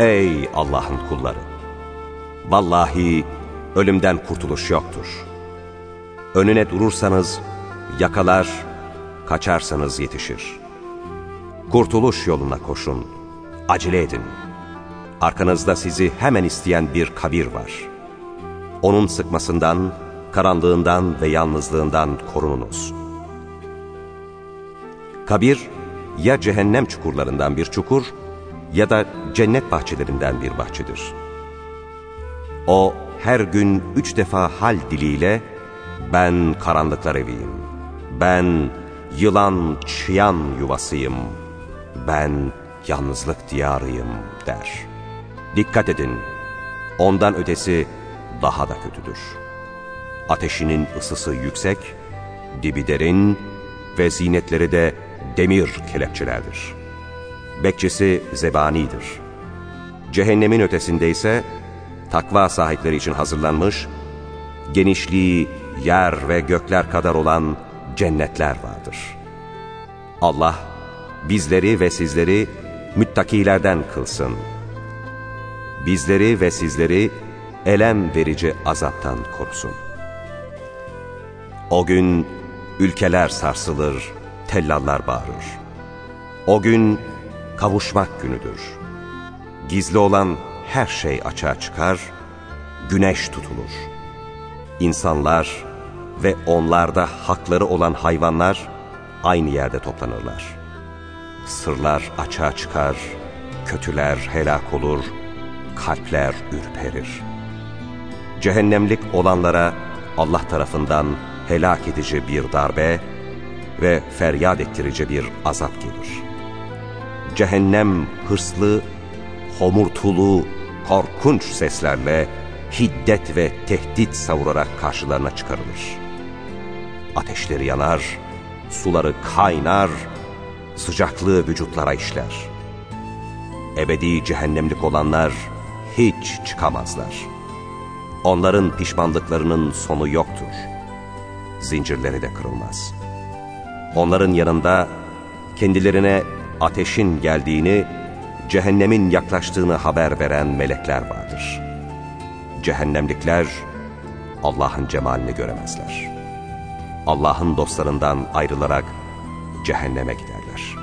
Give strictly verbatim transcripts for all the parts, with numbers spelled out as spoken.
Ey Allah'ın kulları! Vallahi ölümden kurtuluş yoktur. Önüne durursanız yakalar, kaçarsanız yetişir. Kurtuluş yoluna koşun, acele edin. Arkanızda sizi hemen isteyen bir kabir var. Onun sıkmasından, karanlığından ve yalnızlığından korununuz. Kabir, ya cehennem çukurlarından bir çukur, ya da cennet bahçelerinden bir bahçedir. O her gün üç defa hal diliyle, ben karanlıklar eviyim, ben yılan çıyan yuvasıyım, ben yalnızlık diyarıyım der. Dikkat edin, ondan ötesi daha da kötüdür. Ateşinin ısısı yüksek, dibi derin ve zinetleri de demir kelepçelerdir. Bekçisi zebanidir. Cehennemin ötesinde ise takva sahipleri için hazırlanmış, genişliği yer ve gökler kadar olan cennetler vardır. Allah bizleri ve sizleri müttakilerden kılsın. Bizleri ve sizleri elem verici azaptan korusun. O gün ülkeler sarsılır, tellallar bağırır. O gün kavuşmak günüdür. Gizli olan her şey açığa çıkar, güneş tutulur. İnsanlar ve onlarda hakları olan hayvanlar aynı yerde toplanırlar. Sırlar açığa çıkar, kötüler helak olur, kalpler ürperir. Cehennemlik olanlara Allah tarafından helak edici bir darbe ve feryat ettirici bir azap gelir. Cehennem hırslı, homurtulu, korkunç seslerle hiddet ve tehdit savurarak karşılarına çıkarılır. Ateşleri yanar, suları kaynar, sıcaklığı vücutlara işler. Ebedi cehennemlik olanlar hiç çıkamazlar. Onların pişmanlıklarının sonu yoktur. Zincirleri de kırılmaz. Onların yanında kendilerine ateşin geldiğini, cehennemin yaklaştığını haber veren melekler vardır. Cehennemlikler Allah'ın cemalini göremezler. Allah'ın dostlarından ayrılarak cehenneme giderler.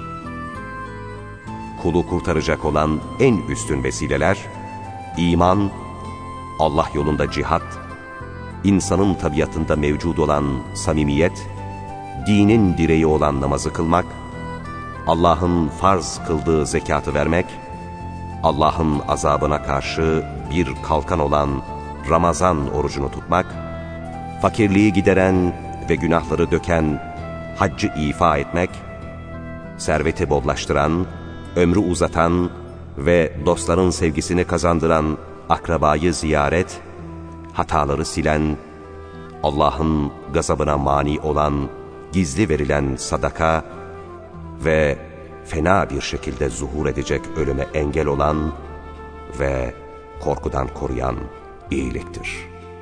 Kulu kurtaracak olan en üstün vesileler, iman, Allah yolunda cihat, insanın tabiatında mevcut olan samimiyet, dinin direği olan namazı kılmak, Allah'ın farz kıldığı zekatı vermek, Allah'ın azabına karşı bir kalkan olan Ramazan orucunu tutmak, fakirliği gideren ve günahları döken haccı ifa etmek, serveti bollaştıran, ömrü uzatan ve dostların sevgisini kazandıran akrabayı ziyaret, hataları silen, Allah'ın gazabına mani olan gizli verilen sadaka ve fena bir şekilde zuhur edecek ölüme engel olan ve korkudan koruyan iyiliktir.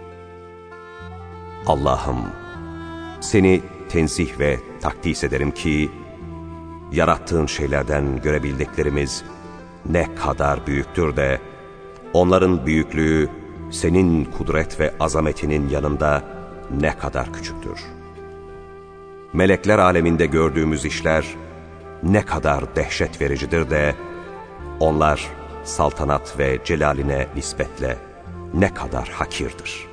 Allah'ım, seni tenzih ve takdis ederim ki, yarattığın şeylerden görebildiklerimiz ne kadar büyüktür de, onların büyüklüğü senin kudret ve azametinin yanında ne kadar küçüktür. Melekler aleminde gördüğümüz işler ne kadar dehşet vericidir de, onlar saltanat ve celaline nispetle ne kadar hakirdir.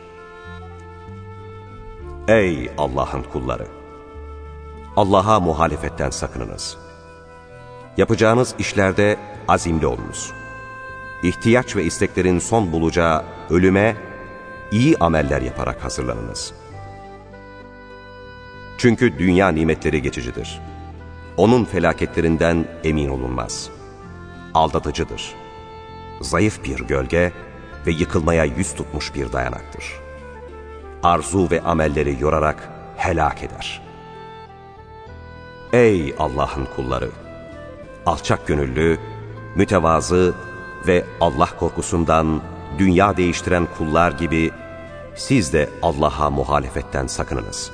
Ey Allah'ın kulları! Allah'a muhalefetten sakınınız. Yapacağınız işlerde azimli olunuz. İhtiyaç ve isteklerin son bulacağı ölüme iyi ameller yaparak hazırlanınız. Çünkü dünya nimetleri geçicidir. Onun felaketlerinden emin olunmaz. Aldatıcıdır. Zayıf bir gölge ve yıkılmaya yüz tutmuş bir dayanaktır. Arzu ve amelleri yorarak helak eder. Ey Allah'ın kulları! Alçak gönüllü, mütevazı ve Allah korkusundan dünya değiştiren kullar gibi siz de Allah'a muhalefetten sakınınız.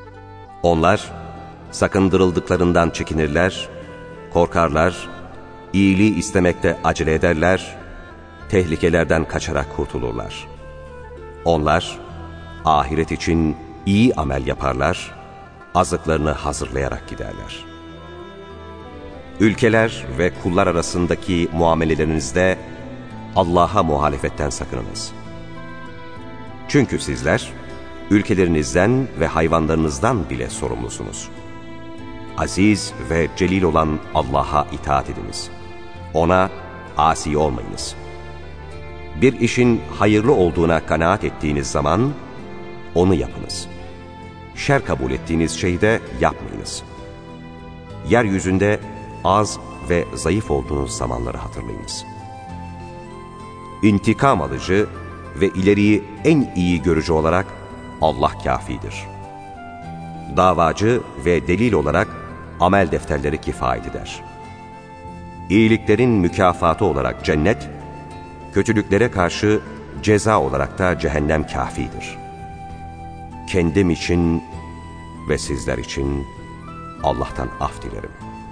Onlar sakındırıldıklarından çekinirler, korkarlar iyiliği istemekte acele ederler, tehlikelerden kaçarak kurtulurlar. Onlar, ahiret için iyi amel yaparlar, azıklarını hazırlayarak giderler. Ülkeler ve kullar arasındaki muamelelerinizde Allah'a muhalefetten sakınınız. Çünkü sizler, ülkelerinizden ve hayvanlarınızdan bile sorumlusunuz. Aziz ve celil olan Allah'a itaat ediniz. Ona asi olmayınız. Bir işin hayırlı olduğuna kanaat ettiğiniz zaman onu yapınız. Şer kabul ettiğiniz şeyde yapmayınız. Yeryüzünde az ve zayıf olduğunuz zamanları hatırlayınız. İntikam alıcı ve ileriyi en iyi görücü olarak Allah kâfidir. Davacı ve delil olarak amel defterleri kifayet eder. İyiliklerin mükafatı olarak cennet, kötülüklere karşı ceza olarak da cehennem kâfidir. Kendim için ve sizler için Allah'tan af dilerim.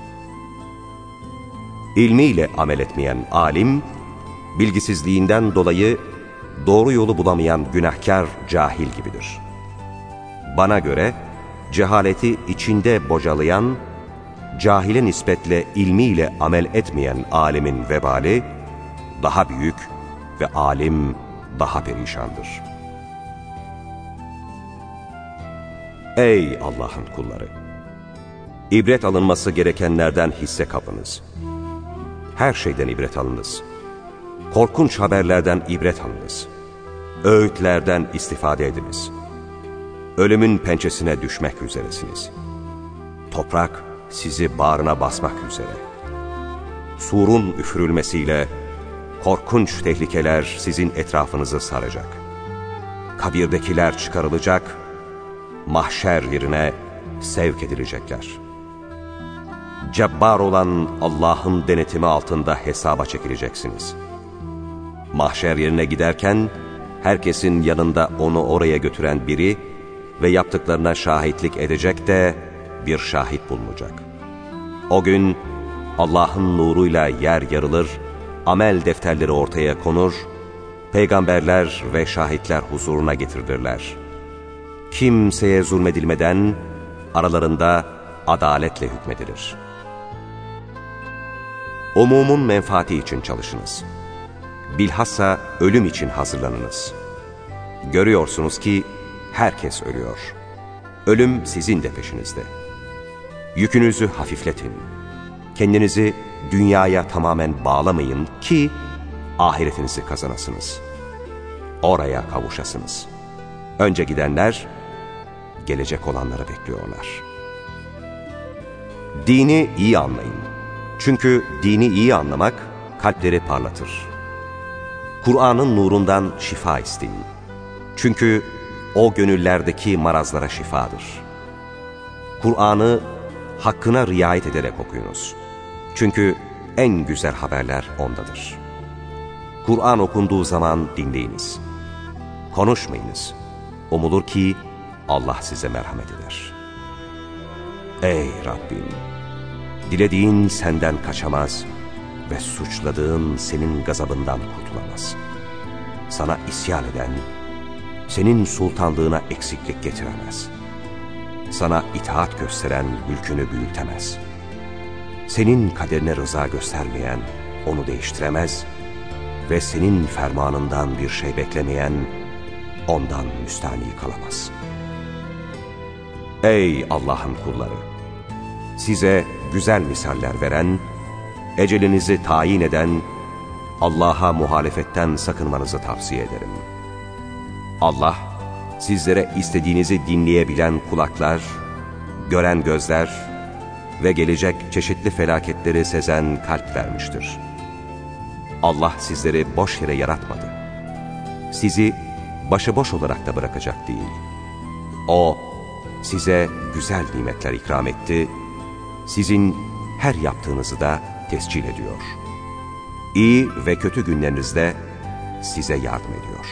İlmiyle amel etmeyen alim, bilgisizliğinden dolayı doğru yolu bulamayan günahkar cahil gibidir. Bana göre cehaleti içinde bocalayan, cahile nispetle ilmiyle amel etmeyen alimin vebali daha büyük ve alim daha perişandır. Ey Allah'ın kulları! İbret alınması gerekenlerden hisse kapınız. Her şeyden ibret alınız. Korkunç haberlerden ibret alınız. Öğütlerden istifade ediniz. Ölümün pençesine düşmek üzeresiniz. Toprak sizi bağrına basmak üzere. Surun üfürülmesiyle korkunç tehlikeler sizin etrafınızı saracak. Kabirdekiler çıkarılacak, mahşer yerine sevk edilecekler. Cebbar olan Allah'ın denetimi altında hesaba çekileceksiniz. Mahşer yerine giderken herkesin yanında onu oraya götüren biri ve yaptıklarına şahitlik edecek de bir şahit bulunacak. O gün Allah'ın nuruyla yer yarılır, amel defterleri ortaya konur, peygamberler ve şahitler huzuruna getirilirler. Kimseye zulmedilmeden aralarında adaletle hükmedilir. Umumun menfaati için çalışınız. Bilhassa ölüm için hazırlanınız. Görüyorsunuz ki herkes ölüyor. Ölüm sizin de peşinizde. Yükünüzü hafifletin. Kendinizi dünyaya tamamen bağlamayın ki ahiretinizi kazanasınız. Oraya kavuşasınız. Önce gidenler, gelecek olanları bekliyorlar. Dini iyi anlayın. Çünkü dini iyi anlamak kalpleri parlatır. Kur'an'ın nurundan şifa isteyin. Çünkü o gönüllerdeki marazlara şifadır. Kur'an'ı hakkına riayet ederek okuyunuz. Çünkü en güzel haberler ondadır. Kur'an okunduğu zaman dinleyiniz. Konuşmayınız. Umulur ki Allah size merhamet eder. Ey Rabbim! Dilediğin senden kaçamaz ve suçladığın senin gazabından kurtulamaz. Sana isyan eden, senin sultanlığına eksiklik getiremez. Sana itaat gösteren mülkünü büyütemez. Senin kaderine rıza göstermeyen onu değiştiremez ve senin fermanından bir şey beklemeyen ondan müstahni kalamaz. Ey Allah'ın kulları! Size güzel misaller veren, ecelinizi tayin eden, Allah'a muhalefetten sakınmanızı tavsiye ederim. Allah, sizlere istediğinizi dinleyebilen kulaklar, gören gözler ve gelecek çeşitli felaketleri sezen kalp vermiştir. Allah sizleri boş yere yaratmadı. Sizi başıboş olarak da bırakacak değil. O, size güzel nimetler ikram etti, sizin her yaptığınızı da tescil ediyor. İyi ve kötü günlerinizde size yardım ediyor.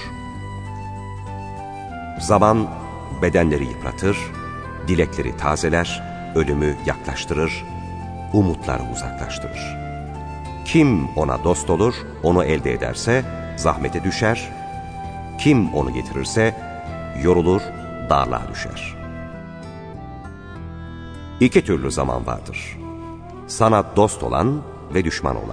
Zaman bedenleri yıpratır, dilekleri tazeler, ölümü yaklaştırır, umutları uzaklaştırır. Kim ona dost olur, onu elde ederse zahmete düşer. Kim onu getirirse yorulur, darlığa düşer. İki türlü zaman vardır. Sana dost olan ve düşman olan.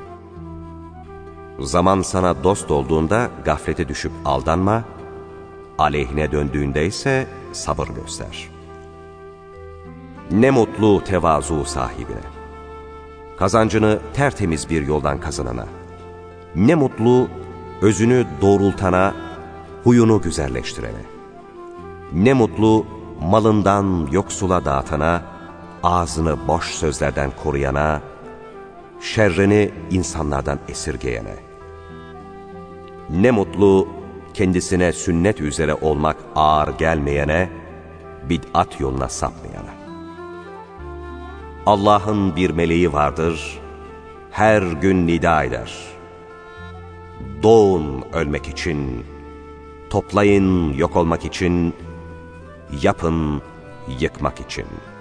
Zaman sana dost olduğunda gaflete düşüp aldanma, aleyhine döndüğünde ise sabır göster. Ne mutlu tevazu sahibine, kazancını tertemiz bir yoldan kazanana. Ne mutlu özünü doğrultana, huyunu güzelleştirene. Ne mutlu malından yoksula dağıtana, ağzını boş sözlerden koruyana, şerrini insanlardan esirgeyene. Ne mutlu kendisine sünnet üzere olmak ağır gelmeyene, bid'at yoluna sapmayana. Allah'ın bir meleği vardır, her gün nida eder. Doğun ölmek için, toplayın yok olmak için, yapın yıkmak için.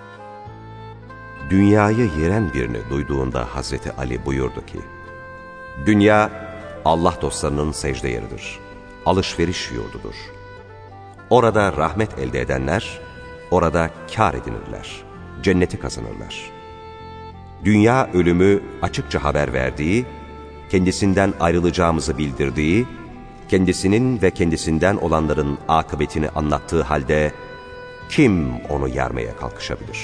Dünyayı yeren birini duyduğunda Hazreti Ali buyurdu ki, dünya Allah dostlarının secde yeridir, alışveriş yurdudur. Orada rahmet elde edenler, orada kâr edinirler, cenneti kazanırlar. Dünya ölümü açıkça haber verdiği, kendisinden ayrılacağımızı bildirdiği, kendisinin ve kendisinden olanların akıbetini anlattığı halde, kim onu yermeye kalkışabilir?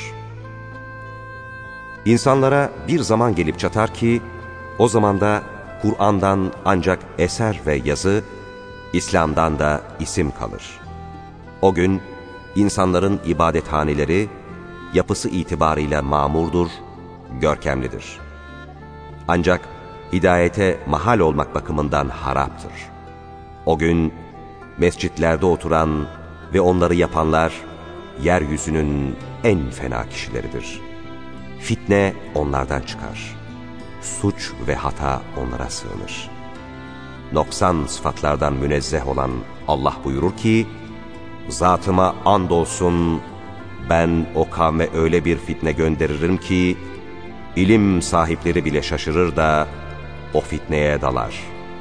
İnsanlara bir zaman gelip çatar ki, o zamanda Kur'an'dan ancak eser ve yazı, İslam'dan da isim kalır. O gün insanların ibadethaneleri, yapısı itibarıyla mamurdur, görkemlidir. Ancak hidayete mahal olmak bakımından haraptır. O gün mescitlerde oturan ve onları yapanlar, yeryüzünün en fena kişileridir. Fitne onlardan çıkar. Suç ve hata onlara sığınır. Noksan sıfatlardan münezzeh olan Allah buyurur ki, zatıma andolsun ben o kavme öyle bir fitne gönderirim ki, ilim sahipleri bile şaşırır da o fitneye dalar.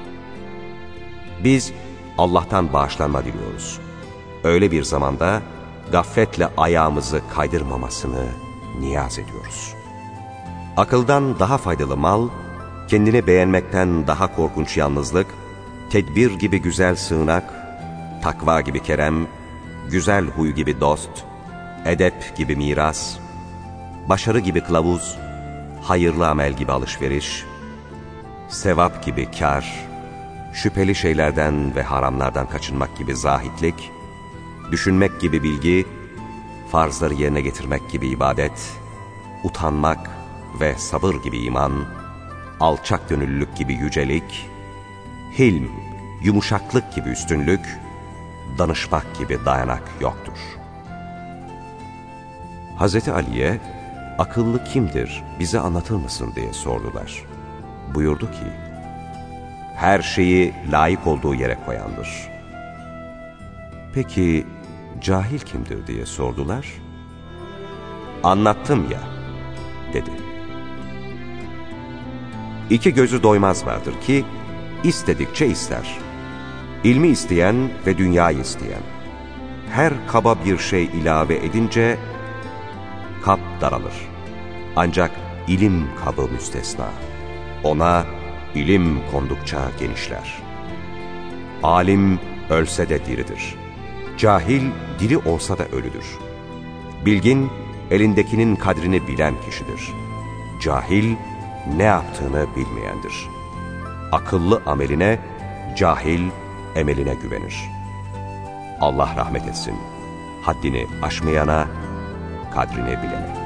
Biz Allah'tan bağışlanma diliyoruz. Öyle bir zamanda gafletle ayağımızı kaydırmamasını niyaz ediyoruz. Akıldan daha faydalı mal, kendini beğenmekten daha korkunç yalnızlık, tedbir gibi güzel sığınak, takva gibi kerem, güzel huy gibi dost, edep gibi miras, başarı gibi kılavuz, hayırlı amel gibi alışveriş, sevap gibi kar, şüpheli şeylerden ve haramlardan kaçınmak gibi zahitlik, düşünmek gibi bilgi, farzları yerine getirmek gibi ibadet, utanmak ve sabır gibi iman, alçak gönüllülük gibi yücelik, hilm, yumuşaklık gibi üstünlük, danışmak gibi dayanak yoktur. Hazreti Ali'ye, akıllı kimdir, bize anlatır mısın diye sordular. Buyurdu ki, her şeyi layık olduğu yere koyandır. Peki, cahil kimdir diye sordular. Anlattım ya, dedi. İki gözü doymaz vardır ki, istedikçe ister. İlmi isteyen ve dünyayı isteyen. Her kaba bir şey ilave edince, kap daralır. Ancak ilim kabı müstesna. Ona ilim kondukça genişler. Alim ölse de diridir. Cahil diri olsa da ölüdür. Bilgin elindekinin kadrini bilen kişidir. Cahil ne yaptığını bilmeyendir. Akıllı ameline, cahil emeline güvenir. Allah rahmet etsin. Haddini aşmayana, kadrini bilene.